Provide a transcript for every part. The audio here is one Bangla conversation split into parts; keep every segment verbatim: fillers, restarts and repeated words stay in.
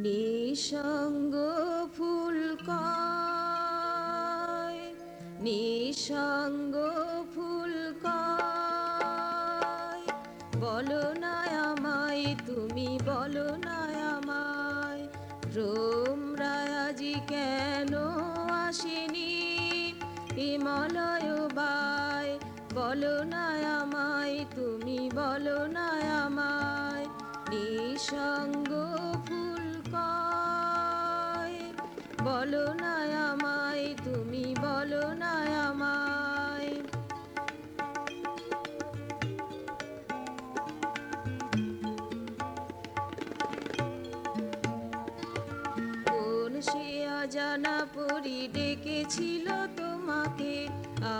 নিঃসঙ্গ ফুল কয়, নিঃসঙ্গ ফুল কয়, বলো না আমায় তুমি, বলো না আমায়, ভ্রমরা আজি কেন আসেনি হিমালয় বায়, বলো না আমায় তুমি, বলো না আমায়, নিঃসঙ্গ ফুল কয়, বলো না আমায় তুমি, বলো না আমায়। কোন সে অজানা পরি ডেকেছিল তোমাকে, আ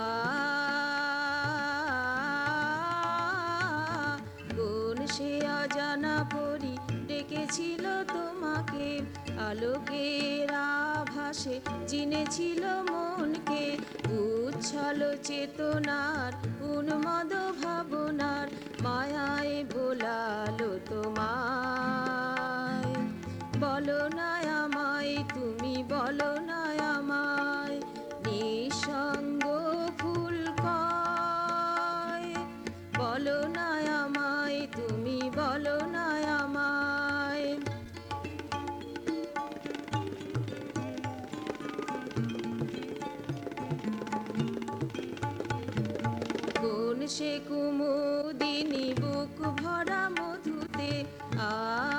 কোন সে অজানা পরি ডেকেছিল তোমাকে, আলোকের আভাসে চিনেছিল মনকে, উচ্ছল চেতনার উন্মদ ভাবনার মায়ায় ভোলালো তোমায়, বলো না আমায় তুমি, বলো না আমায়, নিঃসঙ্গ ফুল কয়, বলো না আমায় তুমি, বলো না আমায়। কোন সে কুমুদিনী বুক ভরা মধুতে, আ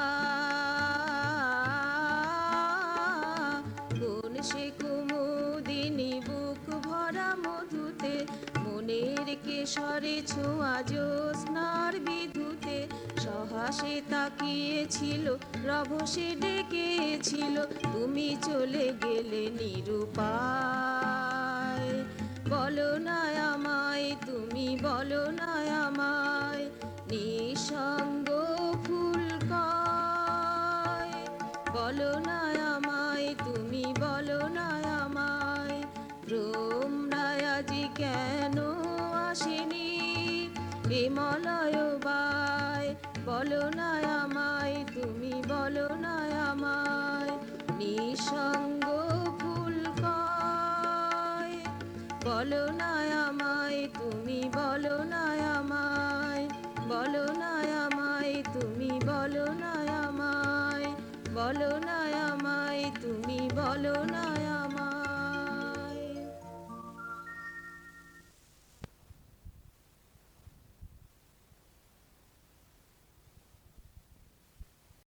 কোন সে কুমুদিনী বুক ভরা মধুতে, মনের কেশরে ছোঁয়া জ্যোৎস্নার বিধুতে, সহাসে তাকিয়েছিল রভসে ডেকেছিল, তুমি চলে গেলে নিরুপায়, বলো না আমায় তুমি, বলো না আমায়, নিঃসঙ্গ ফুল কয়, বলো না আমায় তুমি, বলো না আমায়, ভ্রমরা আজি কেন আসেনি হিমালয় বায়, বলো না আমায় তুমি, বলো না আমায়, নিঃসঙ্গ ফুল কয়, বলো না